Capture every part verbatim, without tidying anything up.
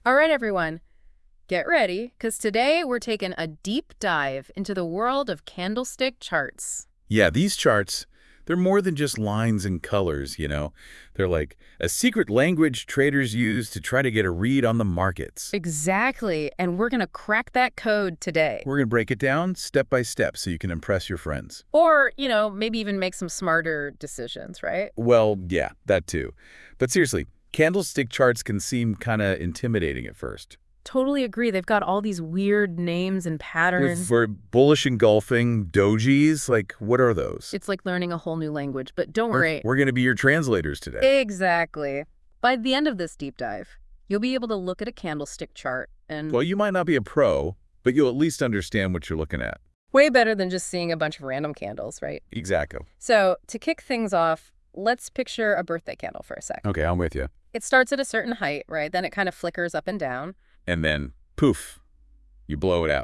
All right, everyone, get ready, because today we're taking a deep dive into the world of candlestick charts. Yeah, these charts, they're more than just lines and colors, you know. They're like a secret language traders use to try to get a read on the markets. Exactly, and we're going to crack that code today. We're going to break it down step by step so you can impress your friends. Or, you know, maybe even make some smarter decisions, right? Well, yeah, that too. But seriously, candlestick charts can seem kind of intimidating at first. Totally agree. They've got all these weird names and patterns. For bullish engulfing dojis, like what are those? It's like learning a whole new language, but don't We're, worry. we're going to be your translators today. Exactly. By the end of this deep dive, you'll be able to look at a candlestick chart and Well, you might not be a pro, but you'll at least understand what you're looking at. way better than just seeing a bunch of random candles, right? Exactly. So to kick things off, let's picture a birthday candle for a sec. Okay, I'm with you. It starts at a certain height, right? Then it kind of flickers up and down. And then, poof, you blow it out.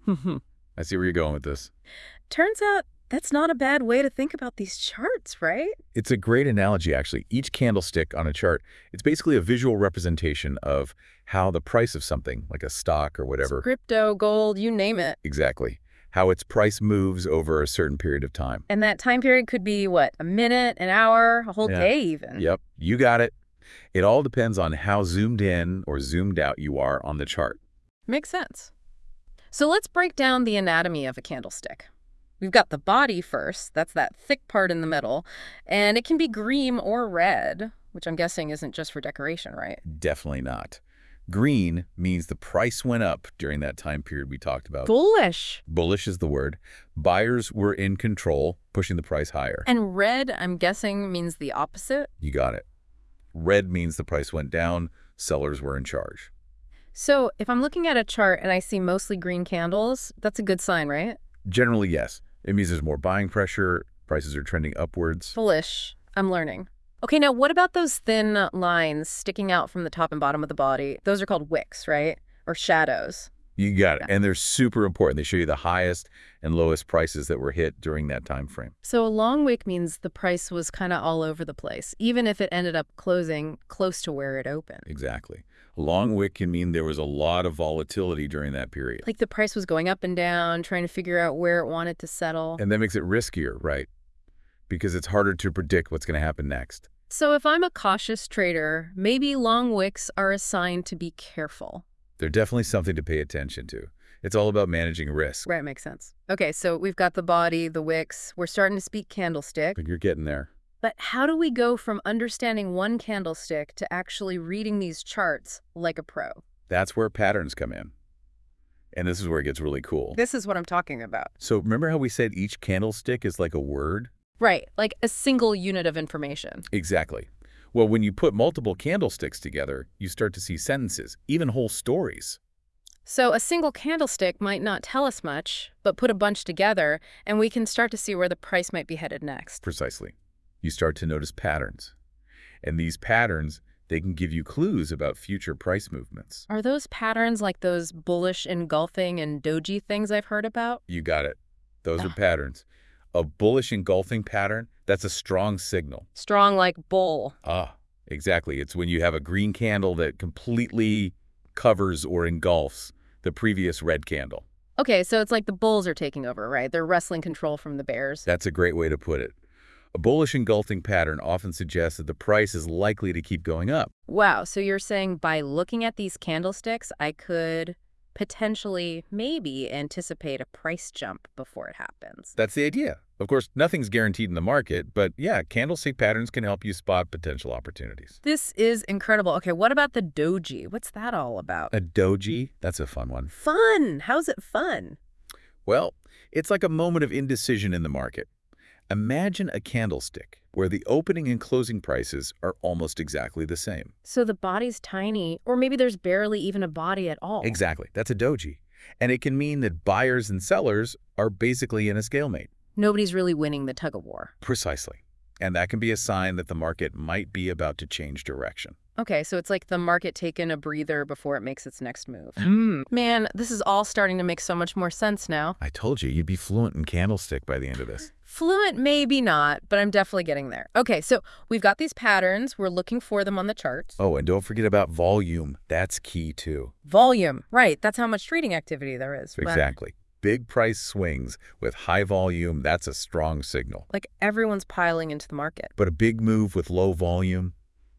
I see where you're going with this. Turns out that's not a bad way to think about these charts, right? It's a great analogy, actually. Each candlestick on a chart, it's basically a visual representation of how the price of something, like a stock or whatever, Crypto, gold, you name it. exactly, how its price moves over a certain period of time. And that time period could be, what, a minute, an hour, a whole Yeah. day even. Yep, you got it. It all depends on how zoomed in or zoomed out you are on the chart. Makes sense. So let's break down the anatomy of a candlestick. We've got the body first, that's that thick part in the middle, and it can be green or red, which I'm guessing isn't just for decoration, right? Definitely not. Green means the price went up during that time period we talked about. Bullish. Bullish is the word. Buyers were in control, pushing the price higher. And red, I'm guessing, means the opposite. You got it. Red means the price went down, sellers were in charge. So if I'm looking at a chart and I see mostly green candles, that's a good sign, right? Generally, yes. It means there's more buying pressure, prices are trending upwards. Bullish. I'm learning. Okay, now what about those thin lines sticking out from the top and bottom of the body? Those are called wicks, right? Or shadows. You got it. Yeah. And they're super important. They show you the highest and lowest prices that were hit during that time frame. So a long wick means the price was kind of all over the place, even if it ended up closing close to where it opened. Exactly. A long wick can mean there was a lot of volatility during that period. Like the price was going up and down, trying to figure out where it wanted to settle. And that makes it riskier, right? Because it's harder to predict what's going to happen next. So if I'm a cautious trader, maybe long wicks are a sign to be careful. They're definitely something to pay attention to. It's all about managing risk. Right, makes sense. Okay, so we've got the body, the wicks. We're starting to speak candlestick. But you're getting there. But how do we go from understanding one candlestick to actually reading these charts like a pro? That's where patterns come in. And this is where it gets really cool. This is what I'm talking about. So remember how we said each candlestick is like a word? Right, like a single unit of information. Exactly. Well, when you put multiple candlesticks together, you start to see sentences, even whole stories. So a single candlestick might not tell us much, but put a bunch together, and we can start to see where the price might be headed next. Precisely. You start to notice patterns. And these patterns, they can give you clues about future price movements. Are those patterns like those bullish engulfing and doji things I've heard about? You got it. Those are Ah. patterns. A bullish engulfing pattern, that's a strong signal. Strong like bull. Ah, exactly. It's when you have a green candle that completely covers or engulfs the previous red candle. Okay, so it's like the bulls are taking over, right? They're wrestling control from the bears. That's a great way to put it. A bullish engulfing pattern often suggests that the price is likely to keep going up. Wow, so you're saying by looking at these candlesticks, I could potentially, maybe, anticipate a price jump before it happens. That's the idea. Of course, nothing's guaranteed in the market, but yeah, candlestick patterns can help you spot potential opportunities. This is incredible. Okay, what about the doji? What's that all about? A doji, that's a fun one. Fun! How's it fun? Well, it's like a moment of indecision in the market. Imagine a candlestick where the opening and closing prices are almost exactly the same. So the body's tiny, or maybe there's barely even a body at all. Exactly. That's a doji. And it can mean that buyers and sellers are basically in a stalemate. Nobody's really winning the tug of war. Precisely. And that can be a sign that the market might be about to change direction. Okay, so it's like the market taking a breather before it makes its next move. Hmm. Man, this is all starting to make so much more sense now. I told you, you'd be fluent in candlestick by the end of this. Fluent, maybe not, but I'm definitely getting there. Okay, so we've got these patterns. We're looking for them on the charts. Oh, and don't forget about volume. That's key, too. Volume, right. That's how much trading activity there is. But, Exactly. Big price swings with high volume, that's a strong signal. like everyone's piling into the market. But a big move with low volume,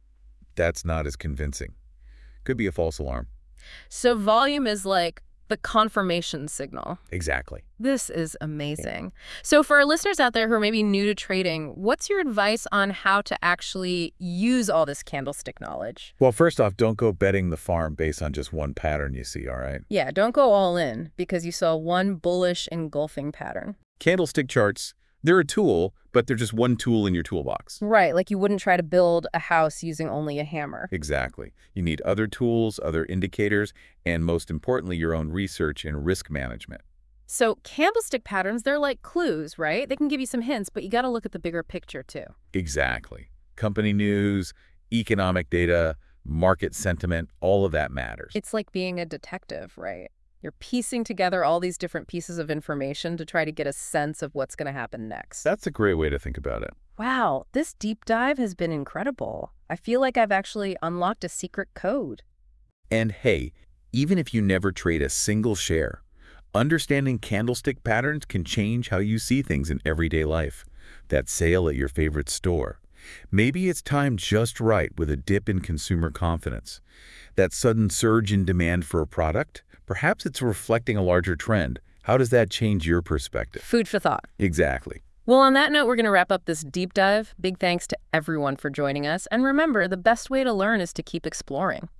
that's not as convincing. Could be a false alarm. So volume is like the confirmation signal. Exactly. This is amazing. So for our listeners out there who are maybe new to trading, what's your advice on how to actually use all this candlestick knowledge? Well, first off, don't go betting the farm based on just one pattern you see, all right? Yeah, don't go all in because you saw one bullish engulfing pattern. Candlestick charts, they're a tool, but they're just one tool in your toolbox. Right, like you wouldn't try to build a house using only a hammer. Exactly. You need other tools, other indicators, and most importantly, your own research and risk management. So candlestick patterns, they're like clues, right? They can give you some hints, but you got to look at the bigger picture too. Exactly. Company news, economic data, market sentiment, all of that matters. It's like being a detective, right? You're piecing together all these different pieces of information to try to get a sense of what's going to happen next. That's a great way to think about it. Wow, this deep dive has been incredible. I feel like I've actually unlocked a secret code. And hey, even if you never trade a single share, understanding candlestick patterns can change how you see things in everyday life. That sale at your favorite store. Maybe it's timed just right with a dip in consumer confidence. That sudden surge in demand for a product, perhaps it's reflecting a larger trend. How does that change your perspective? Food for thought. Exactly. Well, on that note, we're going to wrap up this deep dive. Big thanks to everyone for joining us. And remember, the best way to learn is to keep exploring.